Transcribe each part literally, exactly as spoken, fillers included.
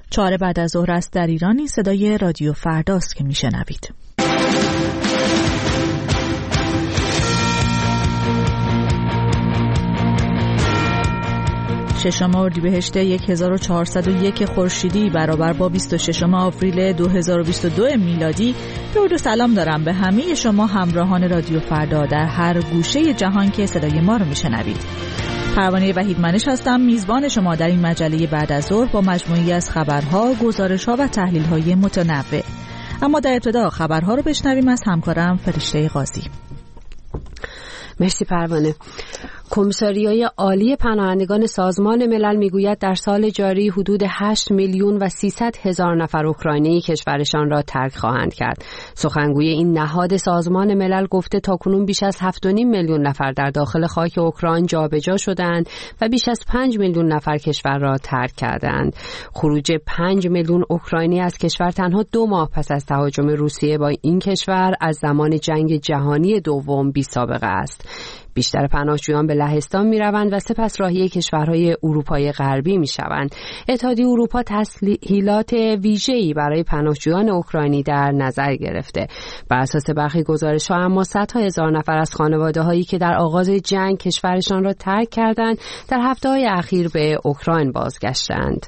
چهار بعد از ظهر است در ایران. این صدای رادیو فرداست که میشنوید. ششم اردیبهشت هزار و چهارصد و یک خورشیدی برابر با بیست و ششم آوریل دو هزار و بیست و دو میلادی. درود و سلام دارم به همه شما همراهان رادیو فردا در هر گوشه جهان که صدای ما رو میشنوید. پروانه وحیدمنش هستم، میزبان شما در این مجله بعد از ظهر با مجموعی از خبرها، گزارش‌ها و تحلیل‌های متنوع. اما در ابتدا خبرها رو بشنویم از همکارم فرشته قاضی. مرسی پروانه. کمیساریای عالی پناهندگان سازمان ملل میگوید در سال جاری حدود هشت میلیون و سیصد هزار نفر اوکراینی کشورشان را ترک خواهند کرد. سخنگوی این نهاد سازمان ملل گفته تاکنون بیش از هفت و نیم میلیون نفر در داخل خاک اوکراین جابجا شدند و بیش از پنج میلیون نفر کشور را ترک کردند. خروج پنج میلیون اوکراینی از کشور تنها دو ماه پس از تهاجم روسیه با این کشور از زمان جنگ جهانی دوم بی سابقه است. بیشتر پناهجویان به لهستان می روند و سپس راهی کشورهای اروپای غربی می شوند. اتحادیه اروپا تسهیلات ویژه‌ای برای پناهجویان اوکراینی در نظر گرفته. بر اساس برخی گزارش‌ها اما صدها هزار نفر از خانواده‌هایی که در آغاز جنگ کشورشان را ترک کردند در هفته‌های اخیر به اوکراین بازگشتند.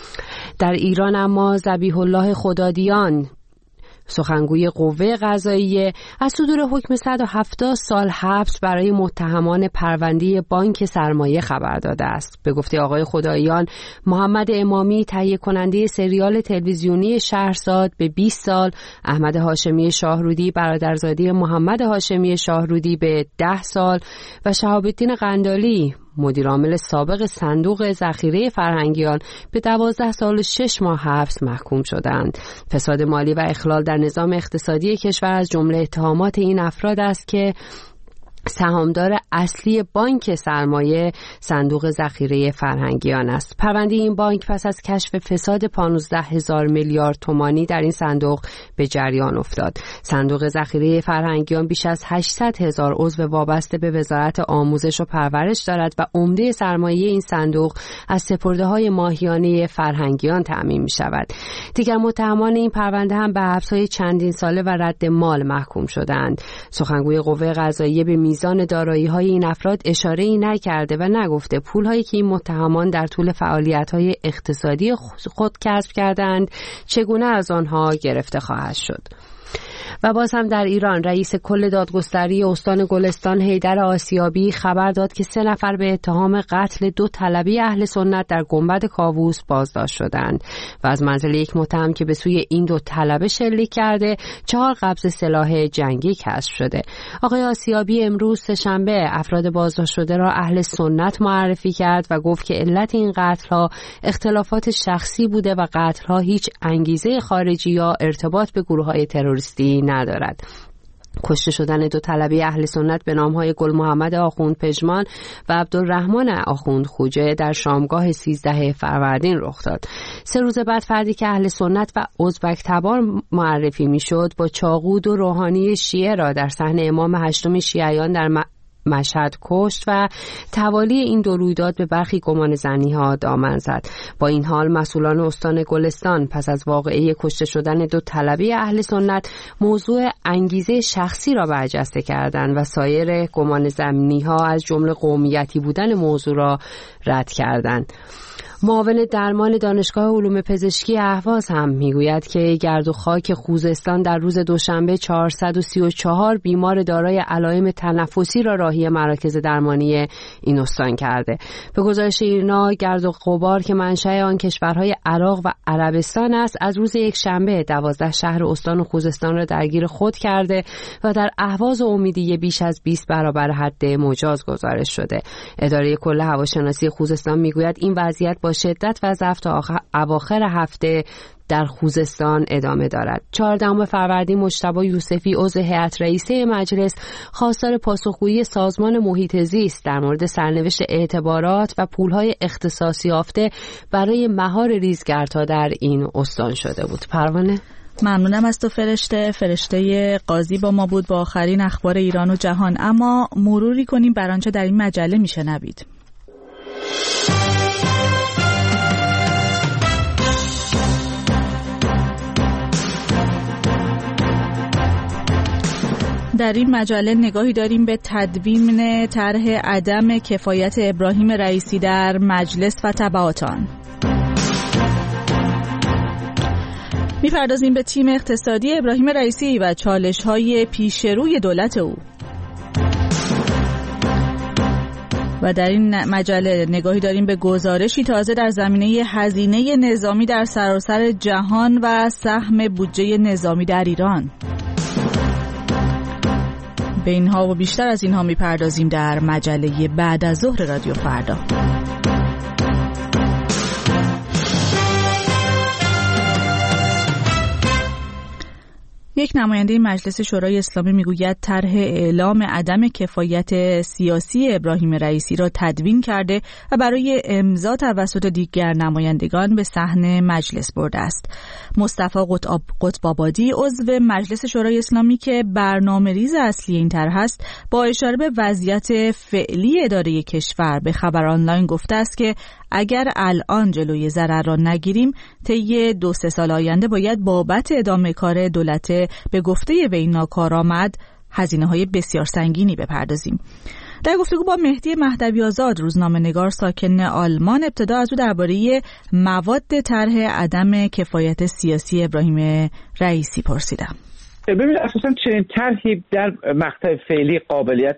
در ایران اما ذبیح الله خدادیان سخنگوی قوه قضاییه از صدور حکم صد و هفتاد سال حبس برای متهمان پرونده بانک سرمایه خبر داده است. به گفته آقای خداییان، محمد امامی تهیه کننده سریال تلویزیونی شهرزاد به بیست سال، احمد هاشمی شاهرودی برادرزاده محمد هاشمی شاهرودی به ده سال و شهاب الدین قندالی مدیر عامل سابق صندوق ذخیره فرهنگیان به دوازده سال و شش ماه حبس محکوم شدند. فساد مالی و اخلال در نظام اقتصادی کشور از جمله اتهامات این افراد است که سهامدار اصلی بانک سرمایه صندوق ذخیره فرهنگیان است. پرونده این بانک پس از کشف فساد پانزده هزار میلیارد تومانی در این صندوق به جریان افتاد. صندوق ذخیره فرهنگیان بیش از هشتصد هزار عضو وابسته به وزارت آموزش و پرورش دارد و عمده سرمایه این صندوق از سپرده‌های ماهیانه فرهنگیان تأمین می‌شود. دیگر متهمان این پرونده هم به حبس‌های چندین ساله و رد مال محکوم شدند. سخنگوی قوه قضاییه به میزان دارایی‌های این افراد اشاره‌ای نکرده و نگفته پول‌هایی که این متهمان در طول فعالیت‌های اقتصادی خود کسب کردند چگونه از آنها گرفته خواهد شد. و باز هم در ایران رئیس کل دادگستری استان گلستان حیدر آسیابی خبر داد که سه نفر به اتهام قتل دو طلبی اهل سنت در گنبد کاووس بازداشت شدند و از منزل یک متهم که به سوی این دو طلبه شلیک کرده چهار قبض سلاح جنگی کشف شده. آقای آسیابی امروز سه‌شنبه افراد بازداشت شده را اهل سنت معرفی کرد و گفت که علت این قتل‌ها اختلافات شخصی بوده و قتل‌ها هیچ انگیزه خارجی یا ارتباط به گروه‌های تروریستی ندارد. کشته شدن دو طلبی اهل سنت به نامهای گل محمد آخوند پژمان و عبدالرحمن آخوند خوجه در شامگاه سیزده فروردین رخ داد. سه روز بعد فردی که اهل سنت و ازبک تبار معرفی میشد با چاقو دو روحانی شیعه را در صحن امام هشتم شیعیان در م... مشهد کشت و توالی این دو رویداد به برخی گمان زنی ها دامن زد. با این حال مسئولان استان گلستان پس از واقعه کشته شدن دو طلبی اهل سنت موضوع انگیزه شخصی را برجسته کردند و سایر گمان زنی ها از جمله قومیتی بودن موضوع را رد کردند. معاون درمان دانشگاه علوم پزشکی اهواز هم میگوید که گرد و خاک خوزستان در روز دوشنبه چهارصد و سی و چهار بیمار دارای علائم تنفسی را راهی مراکز درمانی این استان کرده. به گزارش ایرنا گرد و غبار که منشأ آن کشورهای عراق و عربستان است از روز یک شنبه دوازده شهر استان و خوزستان را درگیر خود کرده و در اهواز و امیدیه بیش از بیست برابر حد مجاز گزارش شده. اداره کل هواشناسی خوزستان میگوید این وضعیت با شدت و ضعف تا اواخر هفته در خوزستان ادامه دارد. چهاردهم فروردین مجتبی یوسفی عضو هیئت رئیسه مجلس خواستار پاسخگویی سازمان محیط زیست در مورد سرنوشت اعتبارات و پولهای اختصاصی یافته برای مهار ریزگردها در این استان شده بود. پروانه، ممنونم از تو فرشته. فرشته قاضی با ما بود با آخرین اخبار ایران و جهان. اما مروری کنیم بر آنچه در این مجله میشنوید. در این مجله نگاهی داریم به تدوین طرح عدم کفایت ابراهیم رئیسی در مجلس و تبعات آن. می‌پردازیم به تیم اقتصادی ابراهیم رئیسی و چالش‌های پیشروی دولت او. و در این مجله نگاهی داریم به گزارشی تازه در زمینه هزینه نظامی در سراسر جهان و سهم بودجه نظامی در ایران. به اینها و بیشتر از اینها میپردازیم در مجله بعد از ظهر رادیو فردا. یک نماینده مجلس شورای اسلامی میگوید طرح اعلام عدم کفایت سیاسی ابراهیم رئیسی را تدوین کرده و برای امضا توسط دیگر نمایندگان به صحن مجلس برده است. مصطفی قطب‌آبادی عضو مجلس شورای اسلامی که برنامه‌ریز اصلی این طرح است، با اشاره به وضعیت فعلی اداره کشور به خبر آنلاین گفته است که اگر الان جلوی ضرر را نگیریم، طی دو سه سال آینده باید بابت ادامه کار دولت به گفته وی ناکارآمد هزینه‌های بسیار سنگینی بپردازیم. در گفتگو با مهدی مهدوی آزاد، روزنامه‌نگار ساکن آلمان، ابتدا از او درباره مواد طرح عدم کفایت سیاسی ابراهیم رئیسی پرسیدم. ببینید اساساً چنین طرحی در مقطع فعلی قابلیت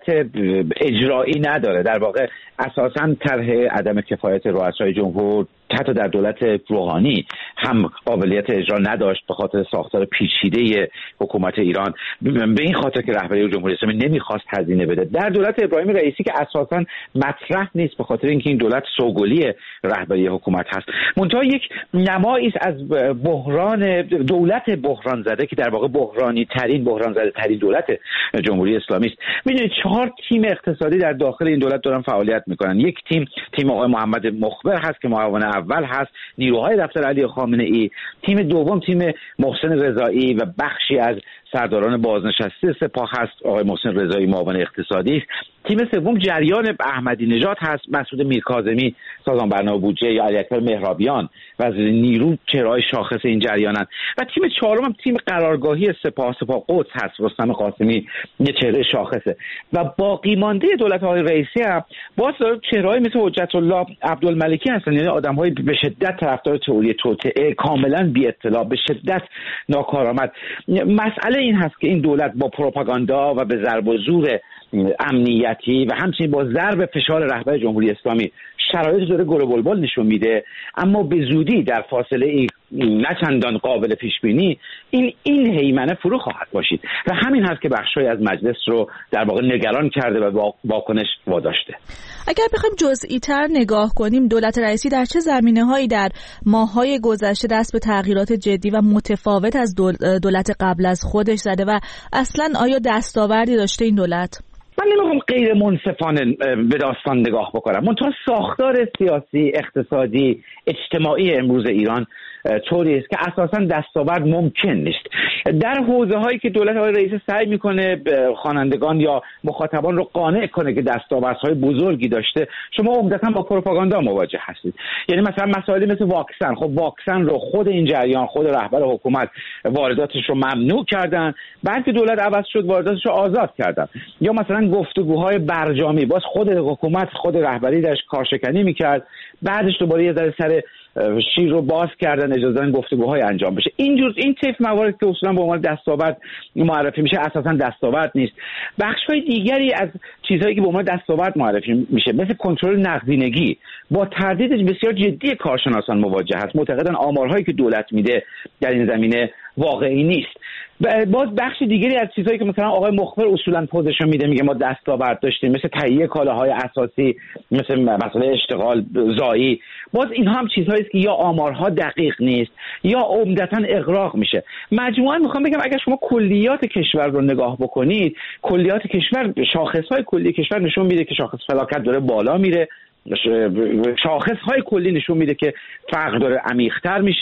اجرایی نداره. در واقع اساساً طرح عدم کفایت رؤسای جمهور حتی در دولت روحانی هم قابلیت اجرا نداشت به خاطر ساختار پیچیده حکومت ایران، به این خاطر که رهبری جمهوری اسلامی نمیخواست هزینه بده. در دولت ابراهیم رئیسی که اساساً مطرح نیست به خاطر اینکه این دولت سوگلی رهبری حکومت هست، منتها یک نمایی است از بحران دولت بحران زده که در واقع بحرانی ترین بحران زده ترین دولت جمهوری اسلامی است. میدونید چهار تیم اقتصادی در داخل این دولت دارن فعالیت میکنن. یک تیم تیم آقای محمد مخبر هست که معاون اول هست، نیروهای دفتر علی خامنه ای. تیم دوم تیم محسن رضایی و بخشی از سرداران بازنشسته سپاه هست، آقای محسن رضایی معاون اقتصادی است. تیم سوم جریان احمدی نژاد هست، مسعود میرکاظمی سازمان برنامه بودجه یا علی اکبر مهرابیان وزیر نیرو چهره‌های شاخص این جریانند. و تیم چهارم هم تیم قرارگاهی سپاه سپاه قدس هست، رستم قاسمی یه چهره شاخصه. و باقی مانده دولت آقای رئیسی هم باز چهره‌های مثل حجت الله عبدالملکی هستن، یعنی آدم‌های به شدت طرفدار تئوری توطئه، کاملا بی اطلاع، به شدت ناکارآمد. مسئله این هست که این دولت با پروپاگاندا و به ضرب و زور امنیتی و همچنین با ضرب فشار رهبر جمهوری اسلامی شرایط داره گل و بلبل نشون میده، اما به زودی در فاصله ای نه چندان قابل پیش بینی این این هیمنه فرو خواهد باشید و همین هست که بخشای از مجلس رو در واقع نگران کرده و واکنش واداشته. اگر بخوایم جزئی تر نگاه کنیم، دولت رئیسی در چه زمینه‌هایی در ماه‌های گذشته دست به تغییرات جدی و متفاوت از دولت قبل از خودش زده و اصلاً آیا دستاوردی داشته این دولت؟ من نمیخوام غیر منصفانه به داستان نگاه بکنم، منتها ساختار سیاسی، اقتصادی، اجتماعی امروز ایران طوری است که اساساً دستاورد ممکن نیست. در حوزه هایی که دولت آقای رئیسی سعی میکنه خوانندگان یا مخاطبان رو قانع کنه که دستاوردهای بزرگی داشته، شما عمدتاً با پروپاگاندا مواجه هستید. یعنی مثلا مسائلی مثل واکسن، خب واکسن رو خود این جریان، خود رهبر حکومت وارداتش رو ممنوع کردن، بعد که دولت عوض شد وارداتش رو آزاد کردن. یا مثلا گفتگوهای برجامی، باز خود حکومت، خود رهبری داشت کارشکنی میکرد، بعدش دوباره یه ذره سر شیر رو باز کردن، اجازه دادن گفتگوهای انجام بشه. اینجور این طیف موارد که اصولا به عنوان دستاورد معرفی میشه اساسا دستاورد نیست. بخش‌های دیگری از چیزهایی که به عنوان دستاورد معرفی میشه مثل کنترل نقدینگی با تردید بسیار جدی کارشناسان مواجه هست. معتقدن آمارهایی که دولت میده در این زمینه واقعی نیست. باز بخش دیگری از چیزهایی که مثلا آقای مخبر اصولا پوزشون میده، میگه ما دستاورد داشتیم، مثل تهیه کالاهای اساسی، مثل مسئله اشتغال زایی، باز اینها هم چیزهایی است که یا آمارها دقیق نیست یا عمدتاً اغراق میشه. مجموعاً میخوام بگم اگر شما کلیات کشور رو نگاه بکنید، کلیات کشور، شاخصهای کلی کشور نشون میده که شاخص فلاکت داره بالا میره، شاخصهای کلی نشون میده که فقر داره عمیق‌تر میشه،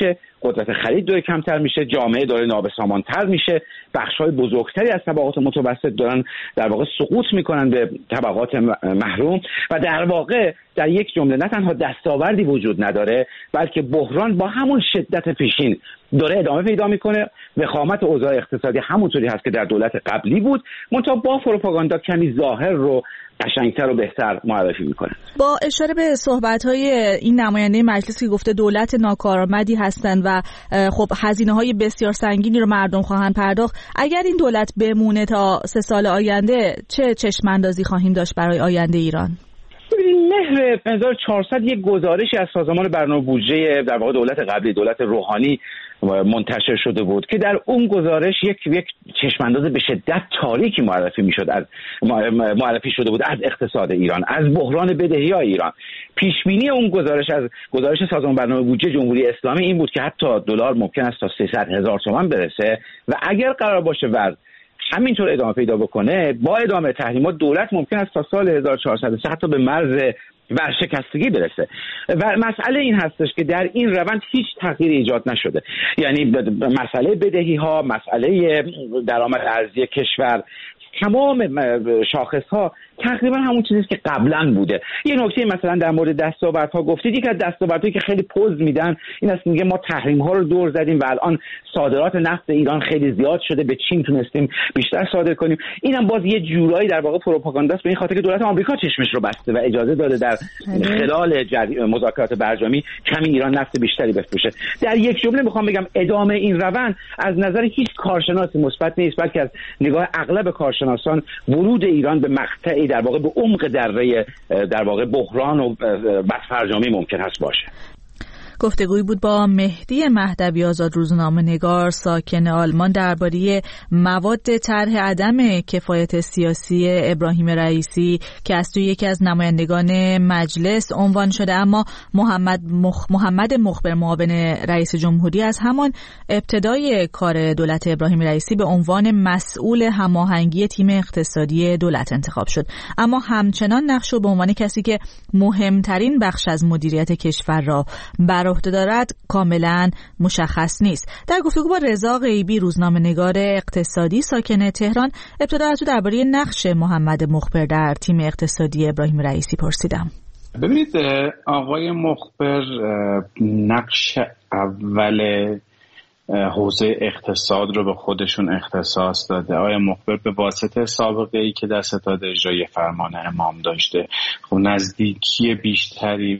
قدرت خرید داره کمتر میشه، جامعه داره نابسامانتر میشه، بخش‌های بزرگتری از طبقات متوسط دارن در واقع سقوط میکنن به طبقات محروم و در واقع در یک جمله نه تنها دستاوردی وجود نداره بلکه بحران با همون شدت پیشین داره ادامه پیدا میکنه. وخامت اوضاع اقتصادی همونطوری هست که در دولت قبلی بود، منتها با پروپاگاندا کمی ظاهر رو قشنگتر و بهتر معرفی میکنه. با اشاره به صحبت‌های این نماینده مجلس که گفته دولت ناکارآمدی هستند و خب هزینه‌های بسیار سنگینی رو مردم خواهند پرداخت، اگر این دولت بمونه تا سه سال آینده چه چشم‌اندازی خواهیم داشت برای آینده ایران؟ ببینید مهر هزار و چهارصد یک گزارشی از سازمان برنامه بودجه در واقع دولت قبلی، دولت روحانی منتشر شده بود که در اون گزارش یک یک چشمانداز به شدت تاریکی معرفی میشد از معرفی شده بود از اقتصاد ایران، از بحران بدهی‌های ایران. پیش بینی اون گزارش از گزارش سازمان برنامه بودجه جمهوری اسلامی این بود که حتی دلار ممکن است تا سیصد هزار تومان برسه و اگر قرار باشه وضع همینطور ادامه پیدا بکنه با ادامه تحریمات دولت ممکن است تا سال هزار و چهارصد و سه حتی به مرز ورشکستگی برسه. و مسئله این هستش که در این روند هیچ تغییری ایجاد نشده، یعنی مسئله بدهی ها، مسئله درآمد ارزی کشور، تمام شاخص ها تقریبا همون چیزی که قبلا بوده. یه نکته مثلا در مورد دستاوردها گفتید، یک از دستاوردهایی که خیلی پوز میدن این است میگه ما تحریم ها رو دور زدیم و الان صادرات نفت ایران خیلی زیاد شده، به چین تونستیم بیشتر صادر کنیم. اینم باز یه جورایی در واقع پروپاگانداست به این خاطر که دولت آمریکا چشمش رو بسته و اجازه داده در خلال مذاکرات برجامی کمی ایران نفت بیشتری بفروشه. در یک جمله میخوام بگم ادامه این روند از نظر هیچ کارشناسی مثبت نیست، بلکه از نگاه اغلب کارشناسان ورود ایران به مقطعی در واقع به عمق دره در واقع بحران و بدفرجامی ممکن هست باشه. گفتگویی بود با مهدی مهدوی آزاد، روزنامه‌نگار ساکن آلمان، درباره مواد طرح عدم کفایت سیاسی ابراهیم رئیسی که از توی یکی از نمایندگان مجلس عنوان شده. اما محمد مخ... محمد مخبر معاون رئیس جمهوری از همان ابتدای کار دولت ابراهیم رئیسی به عنوان مسئول هماهنگی تیم اقتصادی دولت انتخاب شد، اما همچنان نقش رو به عنوان کسی که مهمترین بخش از مدیریت کشور را بر عهده دارد کاملا مشخص نیست. در گفتگو با رضا غیبی، روزنامه‌نگار اقتصادی ساکن تهران، ابتدا از او درباره نقش محمد مخبر در تیم اقتصادی ابراهیم رئیسی پرسیدم. ببینید آقای مخبر نقش اول حوزه اقتصاد رو به خودشون اختصاص داده. آقای مخبر به واسطه سابقه ای که در ستاد اجرایی فرمان امام داشته، خب نزدیکی بیشتری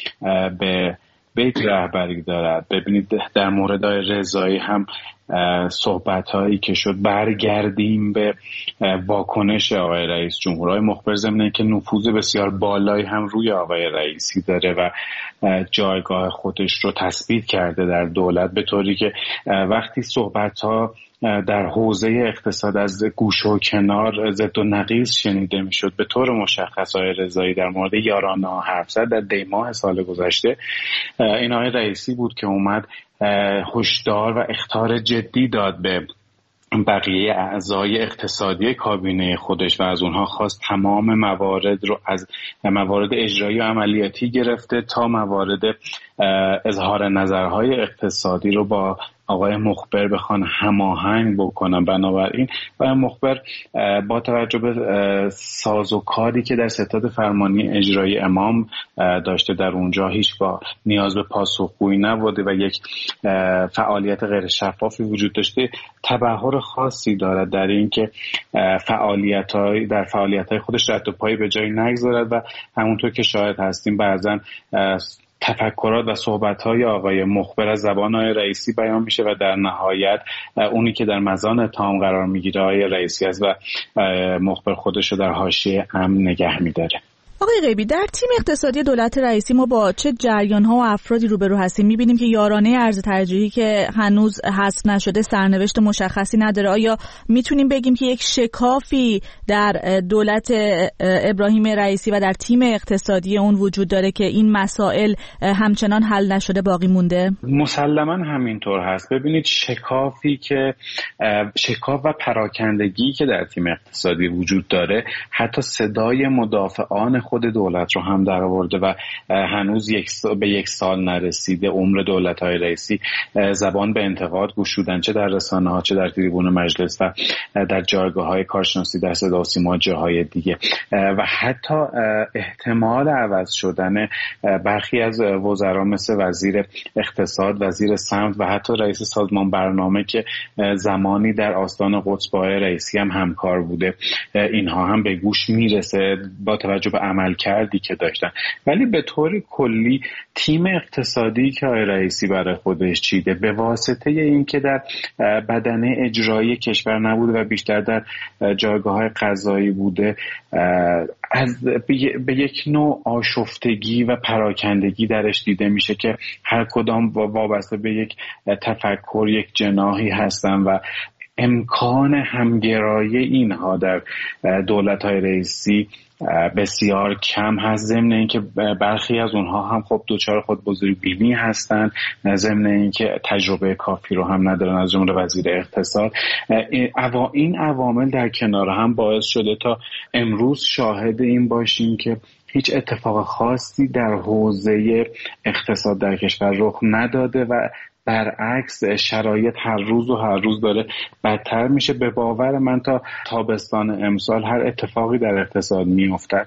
به بیت رهبری دارد. ببینید در مورد رضایی هم صحبت هایی که شد برگردیم به واکنش آقای رئیس جمهور. آقای مخبر ضمن که نفوذ بسیار بالایی هم روی آقای رئیسی داره و جایگاه خودش رو تثبیت کرده در دولت، به طوری که وقتی صحبت ها در حوزه اقتصاد از گوشه و کنار ضد و نقیض شنیده میشد، به طور مشخص آقای رضایی در مورد یارانه ها حرف زد. در دی ماه سال گذشته این آقای رئیسی بود که اومد هشدار و اخطار جدی داد به بقیه اعضای اقتصادی کابینه خودش و از اونها خواست تمام موارد رو از موارد اجرایی و عملیاتی گرفته تا موارد اظهار نظرهای اقتصادی رو با آقای مخبر بخوان هماهنگ بکنن. بنابراین آقای مخبر با توجه به ساز و کاری که در ستاد فرمانی اجرایی امام داشته در اونجا هیچ با نیاز به پاسخگویی نبوده و یک فعالیت غیر شفافی وجود داشته، تبحر خاصی دارد در این که فعالیت‌های در فعالیت‌های خودش رد و پایی به جایی نگذارد و همونطور که شاهد هستیم بعضاً تفکرات و صحبت‌های آقای مخبر از زبان آقای رئیسی بیان میشه و در نهایت اونی که در مزان تام قرار میگیره آقای رئیسی است و مخبر خودش رو در حاشیه امن نگه میداره. آقای غیبی، در تیم اقتصادی دولت رئیسی ما با چه جریان‌ها و افرادی روبرو هستیم؟ می‌بینیم که یارانه ارز ترجیحی که هنوز حذف نشده سرنوشت مشخصی نداره. آیا میتونیم بگیم که یک شکافی در دولت ابراهیم رئیسی و در تیم اقتصادی اون وجود داره که این مسائل همچنان حل نشده باقی مونده؟ مسلماً همینطور هست. ببینید شکافی که شکاف و پراکندگی که در تیم اقتصادی وجود داره، حتی صدای مدافعان خود دولت رو هم در آورده و هنوز یک به یک سال نرسیده عمر دولت‌های رئیسی زبان به انتقاد گشودن، چه در رسانه‌ها چه در تریبون مجلس و در جایگاه‌های کارشناسی در صدا و سیما جاهای دیگه و حتی احتمال عوض شدن برخی از وزرا مثل وزیر اقتصاد، وزیر سمت و حتی رئیس سازمان برنامه که زمانی در آستان قدس با رئیسی هم همکار بوده، اینها هم به گوش میرسه با توجه به عملکردی که داشتن. ولی به طور کلی تیم اقتصادی که آقای رئیسی برای خودش چیده به واسطه اینکه در بدنه اجرایی کشور نبوده و بیشتر در جایگاه‌های قضایی بوده، از به یک نوع آشفتگی و پراکندگی درش دیده میشه که هر کدام وابسته به یک تفکر، یک جناحی هستن و امکان همگرایی اینها در دولت‌های رئیسی بسیار کم هست، ضمن اینکه برخی از اونها هم خب دوچار خود بزرگبینی هستن، ضمن اینکه تجربه کافی رو هم ندارن، از جمله وزیر اقتصاد. این عوامل در کنار هم باعث شده تا امروز شاهد این باشیم که هیچ اتفاق خاصی در حوزه اقتصاد در کشور رخ نداده و برعکس شرایط هر روز و هر روز داره بدتر میشه. به باور من تا تابستان امسال هر اتفاقی در اقتصاد میافتد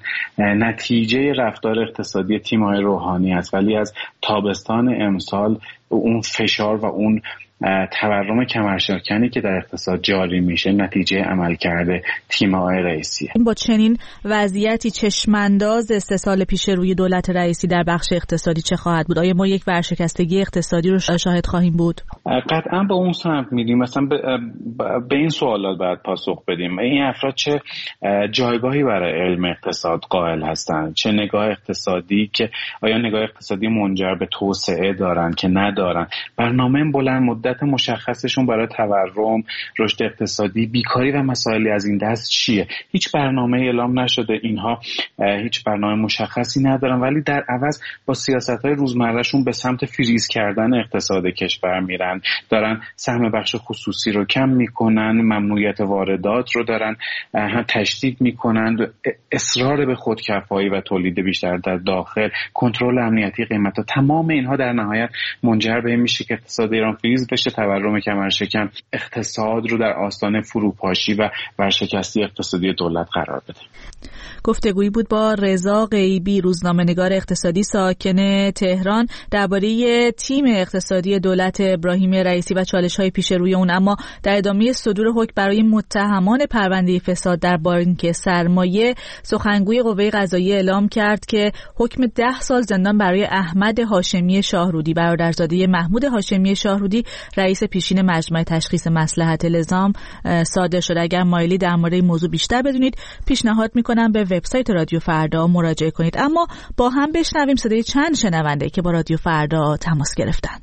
نتیجه رفتار اقتصادی تیم‌های روحانی است، ولی از تابستان امسال اون فشار و اون تورم کمرشکنی که در اقتصاد جاری میشه نتیجه عمل کرده تیم‌های رئیسیه. با چنین وضعیتی چشمانداز سه سال پیش روی دولت رئیسی در بخش اقتصادی چه خواهد بود؟ آیا ما یک ورشکستگی اقتصادی رو شاهد خواهیم بود؟ قطعا به اون سمت میریم. مثلا به این سوالات باید پاسخ بدیم. این افراد چه جایگاهی برای علم اقتصاد قائل هستند؟ چه نگاه اقتصادی که آیا نگاه اقتصادی منجر به توسعه دارن که ندارن؟ برنامه بلند مدت مشخصشون برای تورم، رشد اقتصادی، بیکاری و مسائلی از این دست چیه؟ هیچ برنامه اعلام نشده. اینها هیچ برنامه مشخصی ندارن، ولی در عوض با سیاست‌های روزمرهشون به سمت فریز کردن اقتصاد کشور میرن. دارن سهم بخش خصوصی رو کم میکنن، ممنوعیت واردات رو دارن هم تشدید میکنن، اصرار به خودکفایی و تولید بیشتر در داخل، کنترل امنیتی قیمتا. تمام اینها در نهایت منجر به این میشه که اقتصاد ایران فریز بشه، تورم کمرشکن اقتصاد رو در آستانه فروپاشی و ورشکستی اقتصادی دولت قرار بده. گفتگویی بود با رضا غیبی، روزنامه‌نگار اقتصادی ساکن تهران، درباره تیم اقتصادی دولت ابراهیم رئیسی و چالش‌های پیش روی اون. اما در ادامه صدور حکم برای متهمان پرونده فساد در بانک سرمایه، سخنگوی قوه قضاییه اعلام کرد که حکم ده سال زندان برای احمد هاشمی شاهرودی، برادرزاده محمود هاشمی شاهرودی، رئیس پیشین مجمع تشخیص مصلحت الزام، صادر شده. اگر مایلی در مورد این موضوع بیشتر بدونید، پیشنهاد میکنم به وبسایت رادیو فردا مراجعه کنید. اما با هم بشنویم صدای چند شنونده که با رادیو فردا تماس گرفتن.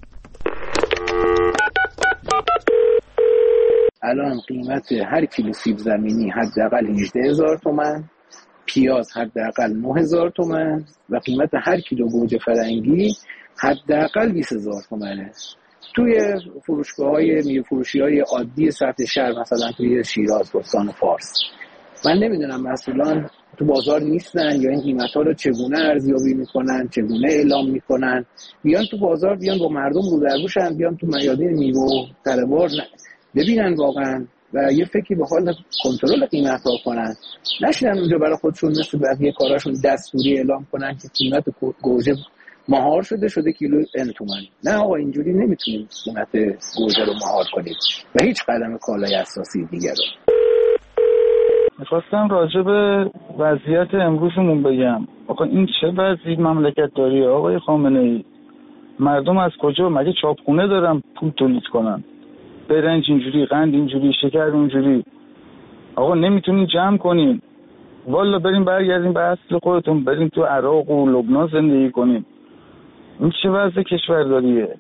الان قیمت هر کیلو سیب زمینی حداقل هجده هزار تومان، پیاز حداقل نه هزار تومان و قیمت هر کیلو گوجه فرنگی حداقل بیست هزار تومانه. توی فروشگاه‌های میوه فروشی‌های عادی سطح شهر، مثلا توی شیراز، بستان فارس، من نمیدونم مسئولان تو بازار نیستن یا این قیمت‌ها رو چگونه ارزیابی میکنن، چگونه اعلام میکنن. بیان تو بازار، بیان با مردم رو در رو شن، بیان تو میادین میوه تره‌بار ببینن واقعا و یه فکری به حال کنترل قیمت‌ها کنن. نشینن اونجا برای خودشون مثل بقیه کاراشون دستوری اعلام کنن که قیمت گوجه مهار شده شده کیلو ان تومان. نه آقا، اینجوری نمیتونیم قیمت گوجه رو مهار کنیم و هیچ قدم کالای اساسی دیگر رو. میخواستم راجع به وضعیت امروزمون بگم. آقا این چه وضعی مملکت داری آقای خامنه‌ای؟ مردم از کجا مگه چاپخونه دارن پول تولید کنن؟ برنج اینجوری، قند اینجوری، شکر اونجوری. آقا نمیتونین جمع کنین؟ والا بریم برگردیم به اصل خودتون، بریم تو عراق و لبنان زندگی کنیم. این چه وضع کشورداریه؟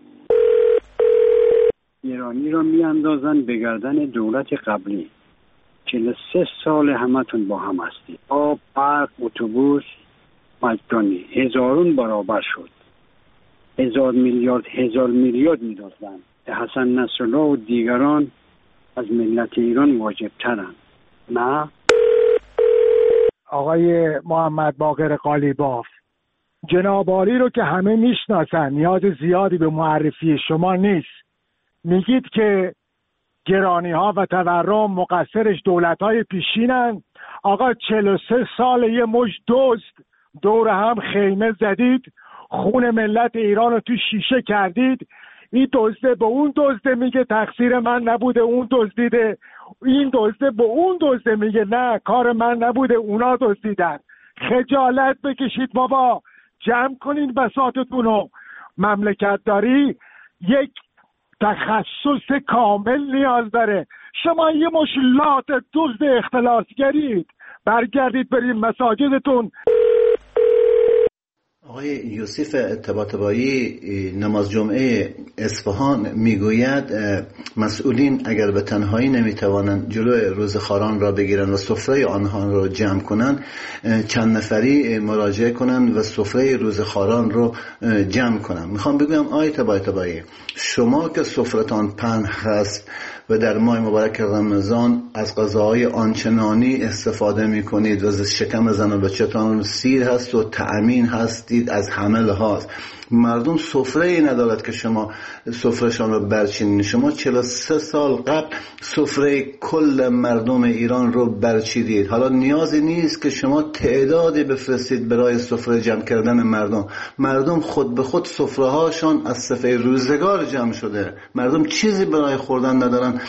ایرانی را میاندازن به گردن دولت قبلی. چهل و سه سال همتون با هم هستید. آب، برق، اتوبوس مجانی هزارون برابر شد. هزار میلیارد هزار میلیارد میدادن. حسن نصرالله و دیگران از ملت ایران واجب ترن. نه؟ آقای محمد باقر قالیباف، جناب عالی رو که همه میشناسن، نیاز زیادی به معرفی شما نیست. میگید که گرانی ها و تورم مقصرش دولت های پیشینن. آقا چهل و سه سال یه مش دزد دور هم خیمه زدید، خون ملت ایران رو تو شیشه کردید. این دزده به اون دزده میگه تقصیر من نبوده اون دزدیده، این دزده به اون دزده میگه نه کار من نبوده اونا دزدیدن. خجالت بکشید بابا، جمع کنین بساطتون رو. مملکت داری یک تخصص کامل نیاز داره. شما یه مش لات دزد اختلاسگرید، برگردید برید مساجدتون. آقای یوسف طباطبایی نماز جمعه اصفهان میگوید مسئولین اگر به تنهایی نمیتوانند جلوی روزخواران را بگیرند و سفره آنها را جمع کنند، چند نفری مراجعه کنند و سفره روزخواران را جمع کنند. میخوام بگویم آقای طباطبایی، شما که سفرتان پهن هست و در ماه مبارک رمضان از غذاهای آنچنانی استفاده میکنید و شکم زن و بچه‌تان سیر هست و تأمین هستید از حمل هاست، مردم سفره ای ندارد که شما سفرهشان رو برچینید. شما چهل و سه سال قبل سفره کل مردم ایران رو برچیدید. حالا نیازی نیست که شما تعدادی بفرستید برای سفره جمع کردن مردم. مردم خود به خود سفره هاشون از صفحه روزگار جمع شده. مردم چیزی برای خوردن ندارن.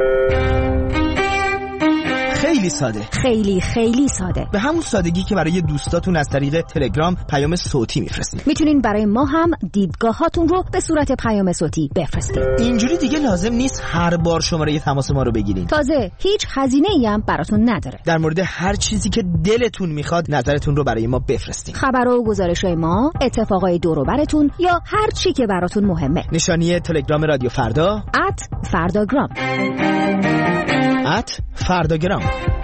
خیلی ساده، خیلی خیلی ساده، به همون سادگی که برای دوستاتون از طریق تلگرام پیام صوتی میفرستید. میتونین برای ما هم دیدگاهاتون رو به صورت پیام صوتی بفرستید. اینجوری دیگه لازم نیست هر بار شماره تماس ما رو بگیرین. تازه هیچ هزینه‌ای هم براتون نداره. در مورد هر چیزی که دلتون میخواد نظرتون رو برای ما بفرستین. خبر و گزارش‌های ما، اتفاقای دور و براتون یا هر چی که براتون مهمه. نشانی تلگرام رادیو فردا ات فرداگرام ات فرداگرام.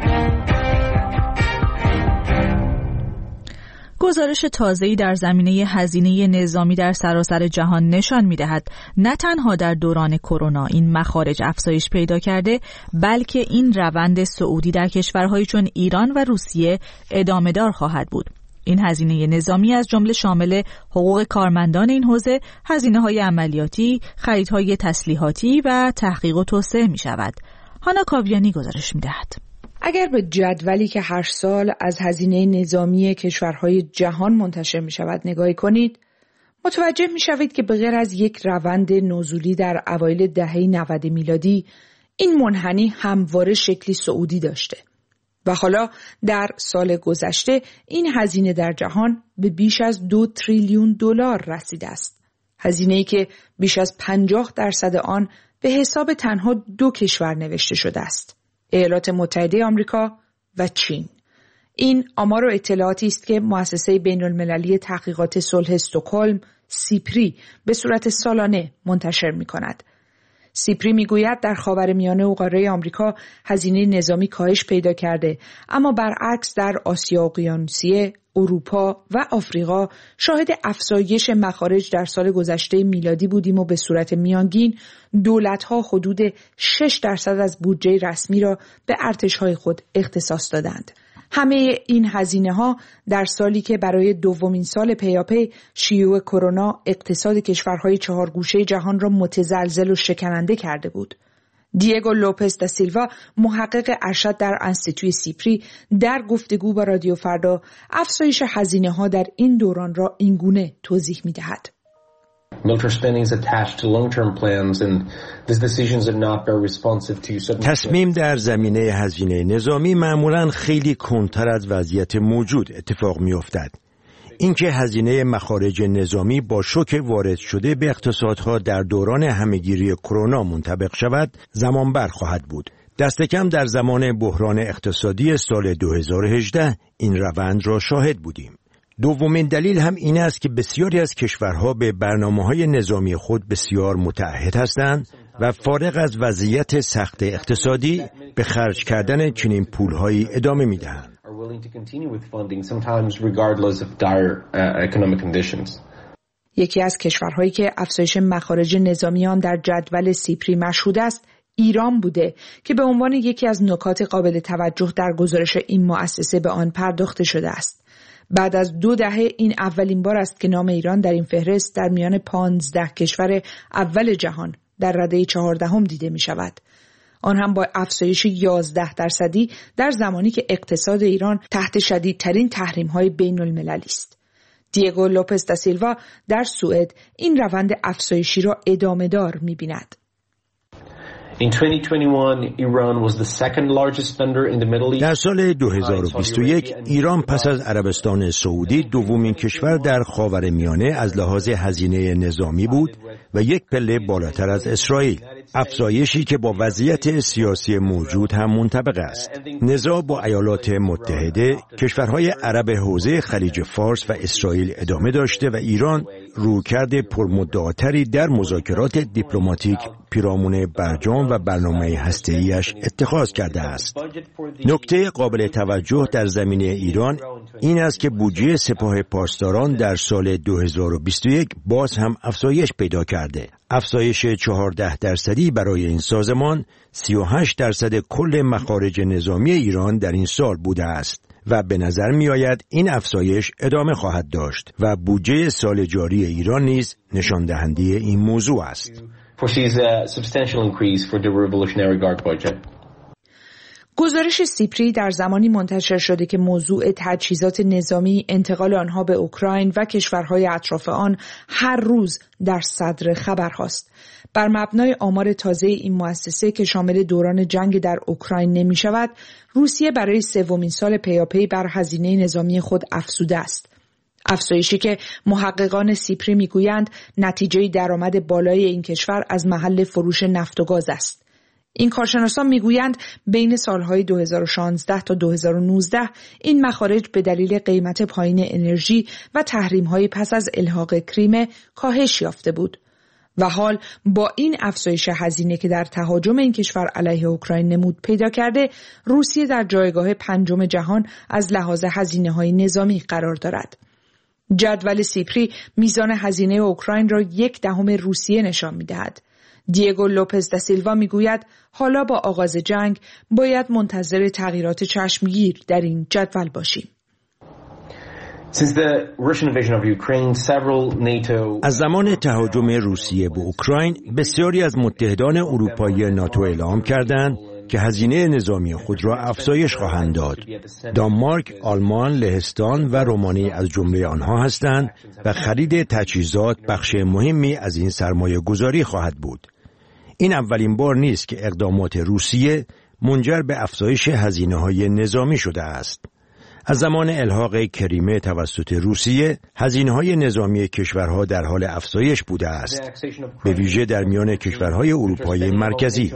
گزارش تازه‌ای در زمینه هزینه نظامی در سراسر جهان نشان می‌دهد نه تنها در دوران کرونا این مخارج افزایش پیدا کرده، بلکه این روند صعودی در کشورهای چون ایران و روسیه ادامه دار خواهد بود. این هزینه نظامی از جمله شامل حقوق کارمندان این حوزه، هزینه‌های عملیاتی، خریدهای تسلیحاتی و تحقیق و توسعه می‌شود. هانا کاویانی گزارش می‌دهد. اگر به جدولی که هر سال از هزینه نظامی کشورهای جهان منتشر می شود نگاهی کنید، متوجه می شوید که به غیر از یک روند نزولی در اوایل دهه نود میلادی، این منحنی همواره شکلی صعودی داشته و حالا در سال گذشته این هزینه در جهان به بیش از دو تریلیون دلار رسیده است. هزینه‌ای که بیش از پنجاه درصد آن به حساب تنها دو کشور نوشته شده است: ایالات متحده آمریکا و چین. این آمار و اطلاعاتی است که مؤسسه بین‌المللی تحقیقات صلح استکهلم سیپری به صورت سالانه منتشر می‌کند. سیپری میگوید در خاورمیانه و قاره آمریکا هزینه نظامی کاهش پیدا کرده، اما برعکس در آسیا اقیانوسیه، اروپا و آفریقا شاهد افزایش مخارج در سال گذشته میلادی بودیم و به صورت میانگین دولت‌ها حدود شش درصد از بودجه رسمی را به ارتش‌های خود اختصاص دادند. همه این هزینه‌ها در سالی که برای دومین سال پیاپی شیوع کرونا اقتصاد کشورهای چهارگوشه جهان را متزلزل و شکننده کرده بود. دیگو لوپز دا سیلوا، محقق ارشد در انستیتوی سیپری، در گفتگو با رادیو فردا افزایش هزینه‌ها در این دوران را اینگونه توضیح می‌دهد. تصمیم در زمینه هزینه نظامی معمولاً خیلی کمتر از وضعیت موجود اتفاق می‌افتد. اینکه هزینه مخارج نظامی با شوک وارد شده به اقتصادها در دوران همهگیری کرونا منطبق شود زمان بر خواهد بود. دست کم در زمان بحران اقتصادی سال دو هزار و هجده این روند را شاهد بودیم. دومین دلیل هم این است که بسیاری از کشورها به برنامه‌های نظامی خود بسیار متعهد هستند و فارغ از وضعیت سخت اقتصادی به خرج کردن چنین پول‌هایی ادامه می‌دهند. یکی از کشورهایی که افزایش مخارج نظامی آن در جدول سیپری مشهود است، ایران بوده که به عنوان یکی از نکات قابل توجه در گزارش این مؤسسه به آن پرداخته شده است. بعد از دو دهه این اولین بار است که نام ایران در این فهرست در میان پانزده کشور اول جهان در رده چهاردهم دیده می شود. آن هم با افزایش یازده درصدی در زمانی که اقتصاد ایران تحت شدیدترین تحریم‌های بین المللی است. دیگو لوپز دا سیلوا در سوئد این روند افزایشی را ادامه دار می بیند. در سال دو هزار و بیست و یک ایران پس از عربستان سعودی دومین کشور در خاورمیانه از لحاظ هزینه نظامی بود و یک پله بالاتر از اسرائیل، افزایشی که با وضعیت سیاسی موجود هم منطبق است. نزاع با ایالات متحده، کشورهای عرب حوزه خلیج فارس و اسرائیل ادامه داشته و ایران رویکرد پرمدعاتری در مذاکرات دیپلماتیک پیرامون برجام و برنامه هسته‌ای‌اش اتخاذ کرده است. نکته قابل توجه در زمینه ایران این است که بودجه سپاه پاسداران در سال دو هزار و بیست و یک باز هم افزایش پیدا کرده. افزایش چهارده درصدی برای این سازمان سی و هشت درصد کل مخارج نظامی ایران در این سال بوده است و به نظر می آید این افزایش ادامه خواهد داشت و بودجه سال جاری ایران نیز نشان دهنده این موضوع است. گزارش سیپری در زمانی منتشر شده که موضوع تجهیزات نظامی، انتقال آنها به اوکراین و کشورهای اطراف آن هر روز در صدر خبرهاست. بر مبنای آمار تازه این مؤسسه که شامل دوران جنگ در اوکراین نمی شود، روسیه برای سومین سال پیاپی بر هزینه نظامی خود افزوده است. افزایشی که محققان سیپری میگویند نتیجه درآمد بالای این کشور از محل فروش نفت و گاز است. این کارشناسان میگویند بین سالهای دو هزار و شانزده تا دو هزار و نوزده این مخارج به دلیل قیمت پایین انرژی و تحریم‌های پس از الحاق کریم کاهش یافته بود. و حال با این افزایش هزینه که در تهاجم این کشور علیه اوکراین نمود پیدا کرده، روسیه در جایگاه پنجم جهان از لحاظ هزینه‌های نظامی قرار دارد. جدول سیپری میزان هزینه اوکراین را یک دهم روسیه نشان می‌دهد. دیگو لوپز دا سیلوا میگوید حالا با آغاز جنگ باید منتظر تغییرات چشمگیر در این جدول باشیم. از زمان تهاجم روسیه به اوکراین بسیاری از متحدان اروپایی ناتو اعلام کردند که هزینه نظامی خود را افزایش خواهند داد. دانمارک، آلمان، لهستان و رومانی از جمله آنها هستند و خرید تجهیزات بخش مهمی از این سرمایه گذاری خواهد بود. این اولین بار نیست که اقدامات روسیه منجر به افزایش هزینه‌های نظامی شده است. از زمان الحاق کریمه توسط روسیه، هزینه‌های نظامی کشورها در حال افزایش بوده است، به ویژه در میان کشورهای اروپای مرکزی.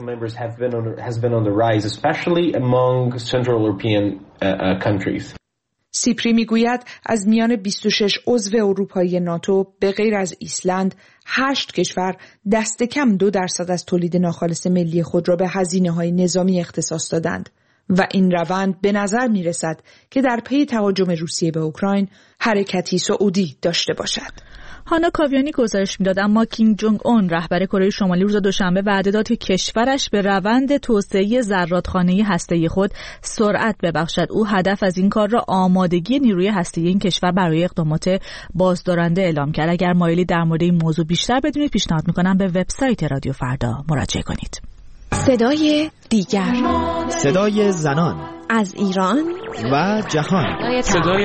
سیپری میگوید از میان بیست و شش عضو اروپایی ناتو به غیر از ایسلند، هشت کشور دست کم دو درصد از تولید ناخالص ملی خود را به هزینه‌های نظامی اختصاص دادند و این روند به نظر می رسد که در پی تهاجم روسیه به اوکراین حرکتی سعودی داشته باشد. هانا کاویانی گزارش میداد اما کیم جونگ اون رهبر کره شمالی روز دوشنبه وعده داد که کشورش به روند توسعه زرادخانه هسته‌ای خود سرعت ببخشد. او هدف از این کار را آمادگی نیروی هسته‌ای این کشور برای اقدامات بازدارنده اعلام کرد. اگر مایلی در مورد این موضوع بیشتر بدونید پیشنهاد میکنم به وبسایت رادیو فردا مراجعه کنید. صدای دیگر، صدای زنان از ایران و جهان. صدای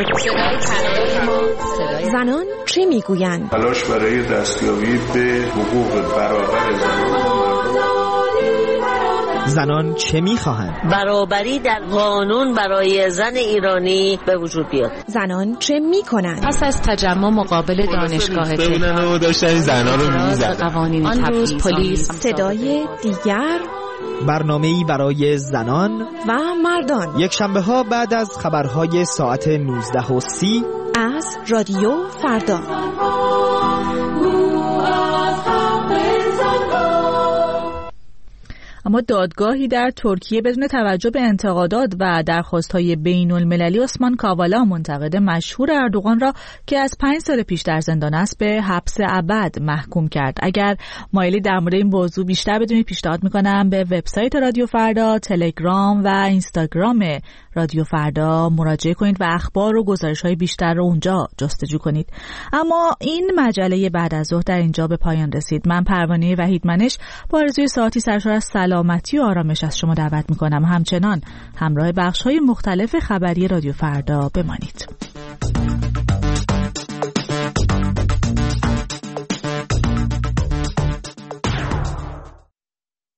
زنان چه میگویند؟ تلاش برای دستیابی به حقوق برابر زنان. زنان چه میخواهند؟ برابری در قانون برای زن ایرانی به وجود بیاد. زنان چه میکنند؟ پس از تجمع مقابل دانشگاه تهران داشتن زنان رو میزدن. قوانین تبعیض پلیس. صدای دیگر، برنامه‌ای برای زنان و مردان، یک شنبه ها بعد از خبرهای ساعت نوزده و سی از رادیو فردا. اما دادگاهی در ترکیه بدون توجه به انتقادات و درخواست‌های بین‌المللی عثمان کاوالا منتقد مشهور اردوغان را که از پنج سال پیش در زندان است به حبس ابد محکوم کرد. اگر مایلی در مورد این موضوع بیشتر بدونید پیشنهاد می‌کنم به وبسایت رادیو فردا، تلگرام و اینستاگرام رادیو فردا مراجعه کنید و اخبار و گزارش‌های بیشتر رو اونجا جستجو کنید. اما این مجله بعد از ظهر در اینجا به پایان رسید. من پروانه وحیدمنش با آرزوی ساعتی سرشار از سلامتی و آرامش از شما دعوت می‌کنم همچنان همراه بخش‌های مختلف خبری رادیو فردا بمانید.